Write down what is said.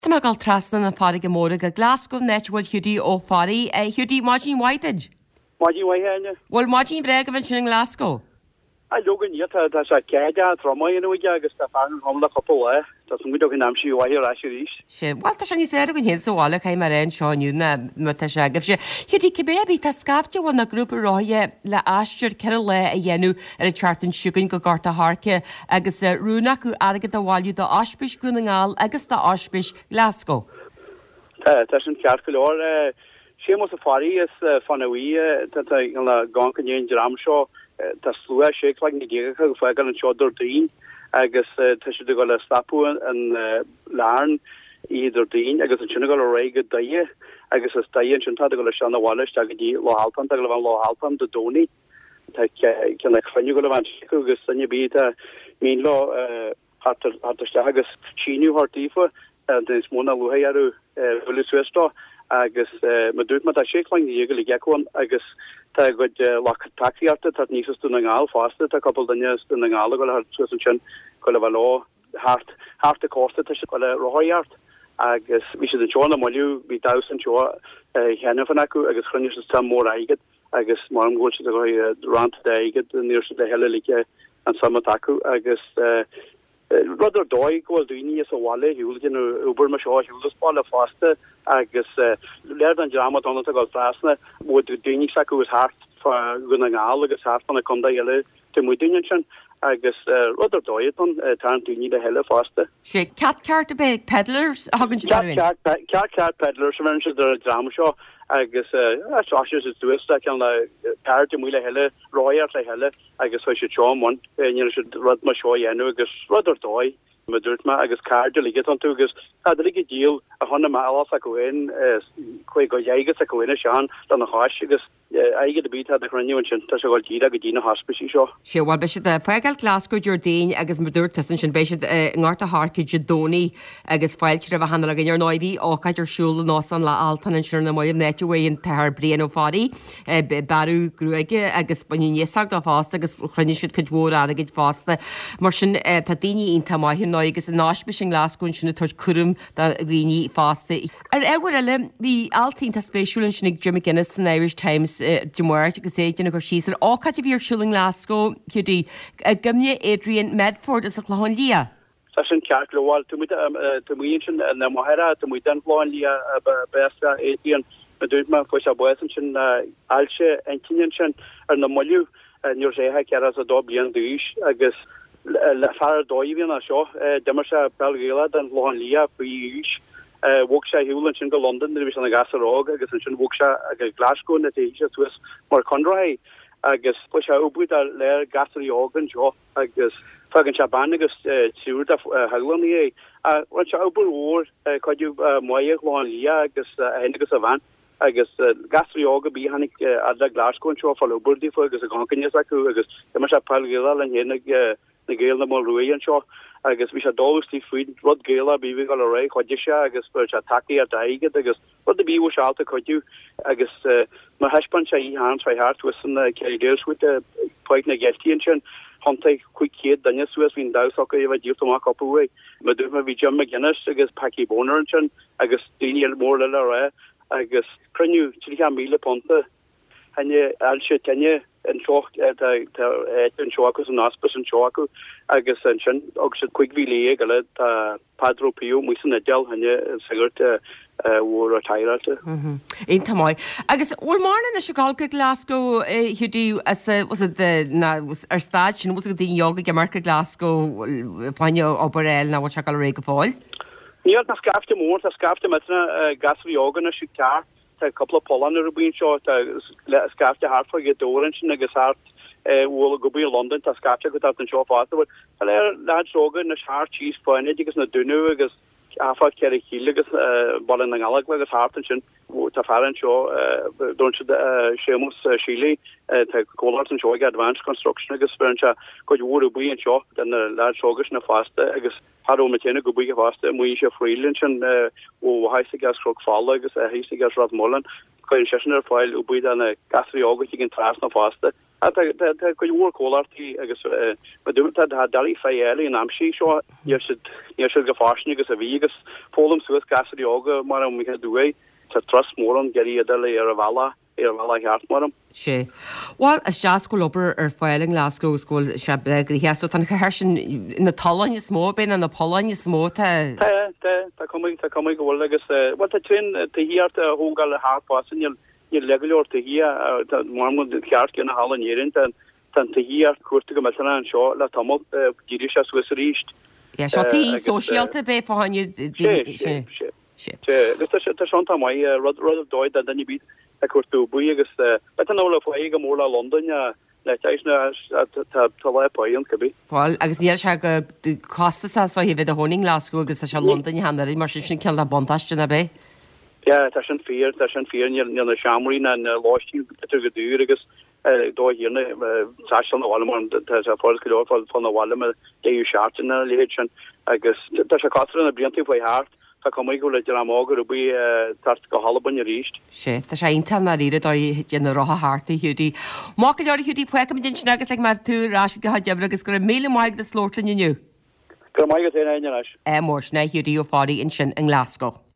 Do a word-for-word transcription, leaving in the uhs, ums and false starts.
Tá mar gáil trasna na fáige móra go Glasgow netbhfuil hiúdí ó fáí é hiúdí máidín Whiteid. Máidín Whiteid. Bhfuil máidín breag a bhain sin in Glasgow. A logan niet dat sa keja trauma in uige agus ta fan homla couple eh dat moet ook in am si wai rashish Se wat ta ni sé gon hen soála cai mar ein seánú na mu se gaf se hiúdí cibébí tá scafte bhna grúpa ráie le astir ce le a dhéennn ar a chartan siúgann go garta háce agus rúna acu agad a bháilú do áspis grúnaáil agus tá áspis Glasgow. Tá tá sin cearcalir sé mo a farí is fannaí le gancanéon dram seo tá slú sé le na ggécha go fe an seodor daon agus te si go le stapú an lán idir daon agus an sinna go le réige daie agus is daon sin go le seanna bháile a go dí láhalpan a le bhan láhalpan do dóní cin le fanniu go le bhain agus sanne bí a mí lá hatiste agus síniu hartífa den móna luhéarú bhfuil suestá agus ma dút mat a sélein dhéige le geáin agus tá go le takeíarta tá níos tú na ngáil fásta a couple danne na ngála go har sin go le bh lá hart hart a costa te se go le roiart agus ví se den John amú bí da an seo henne fan acu agus chronne tam mór aiged agus mar an ggó go rant aiged ní de helle like an sam acu agus Rudder dói goil duine is a wale hiúlgin uber me seo hiúlasbále faste agus leir an drama an a go frasna bud duine sacu is hart gunna ngáil agus hart fan a conda eile te mu duine sin agus rudder dóid an tá duine de helle faste. sé cat ceart a be pedlars a hagann cat pedlars ver se er drama seo agus is does an le per muile helle roiart le helle agus ho se chomon se rud ma seo ennu agus rudder dói me dúirt ma agus card ligget an tugus a ligget díel a honna me a goin kwe go jeiget a goine sean dan na há agus aige de bit a choniu sin tá se go dí a go dína hospici seo. Se war be a fegal Glasgow Jordain agus modúr tusan sin be ngáta háce Jodóní agus fáilte a hanna a gin noibí ó caiidir siúla nás an le altan an siúna mai netúin tar brian ó fáí barú grúige agus baníag dá fásta agus chronne siid chudhór a gid fásta mar sin tá daine on tamáhir ná agus an náisbe sin Glasgow sinna tuair chum rií fásta. Ar ehar eile hí altín tá spéisiúlann sinnig Jimmy Guinness an Irish Times Demuirt agus é duna gur síar áchaid bhíar siúling Glasgow chudí a gimne Adrian Medford is a chláin lia. Tá sin ceartháil tú sin na mohera tú den chláin lia besta éíon a dúid me fu a buan sin ailse eintíon sin ar na mollú nuor séthe ce a dó blion dúis agus le far dóhíon a seo demar se belgéile den chláin lia faúis. Wog se hiúlen sin go London vi an a gasarrág agus sin wog se a Glasgow na tuas mar Conroy agus pu se opbúid a leir gasarí ágan seo agus fagin se ban agus siú a helaní é ran se opbú ór chuú muáin lia agus hengus a van agus gasarí ága bí hannig a le Glasgow seo fall opburdí fo agus a gancan acu agus mar se pegéile le hénig na géal na mar ruí an seo. agus vi se dólustí fuid rod géla bí vi gal ré chodide se agus pu a taki a daige agus rud de bí seálta chuú agus ma hespan se í hans fei hart wissen cegéilsút poit na geftíon sin hanta chuicéad danne suas hín da so iw díach opúé me du vi Jim McGuinness agus Paki Boner sin agus déine mór le ré agus cruniu tí míle ponta henne se tenne en chocht en chokus an aspas an choku agus an sin og se quick vi le gal Padro Pio mussen del henne sigurt war a teilte. Ein tamai. Agus ormarna na Chicago Glasgow hiúdú as was de na ar stad sin was dí yoga ge marca Glasgow fanne oberel na wat gal ré go fáil. Ní na skafte mór a skafte met gasri yoga na Chicago. A couple of Poland rubin shot skafte hart for get orange agus hart wo go be London ta skafte go an shop afterward er la soga na hart cheese point agus na dunu agus afa ke hilegus ball an galag agus hart sin tá faran seo don sémus Chile tá Colart an seoige Advanced Construction agus fer go bhú buí an seo den lá sogus na fásta agus Haró matena go buige fásta mu se freelin ó heise gas cro fall agus a heise gas rod mollen chuin senar fáil ó buid an gasí ága gin tras na fásta. go dúór cólartí agus du ha dalí féile an amsí seo si go fáisnig agus a bhí agus fólam suas gasí ága mar an mi dúé tá tras mór an geí a dalí ar a bhela ar a bhela heart marm. sé. Well as jazz go ober ar fáiling Glasgow sscoil se bre heú tan chasin na talan is smó ben an na Polan is smóta. Tá cum tá cum go bhil agus wat trin hiart a hógal a hápásin je leor te hi mar ceart gen a hall érin tan te hi cuate go me an seo le tam di se Swiss richt. Ja tí sosialte be fáin seanta mai rud rud doid a denni bit a cuatú bu agus be an óla fo ige mórla London le teisna talpaon cabbí. Well agus níl se go costa sa hi bheit a honing Glasgow agus se London hannarí mar sin ce a bontaiste na be. Ja tá sin fear tá sin fear na seaamí an láistí go dú agus dó hirne tá an bhil a fá go fan bhile me déú seaartna le sin agus tá se cá na bliantí foioi hart tá com go le am águr a bu tart go halban a ríist. sé Tá sé intal na ide dé na rotha háta hiúdí. Má go leir hiúdí puim din sin agus le mar túrá go ha debre agus go mé maiid de slótlin inniu. Go mai go é. É mór sna hiúdí ó fáí in sin in Glasgow.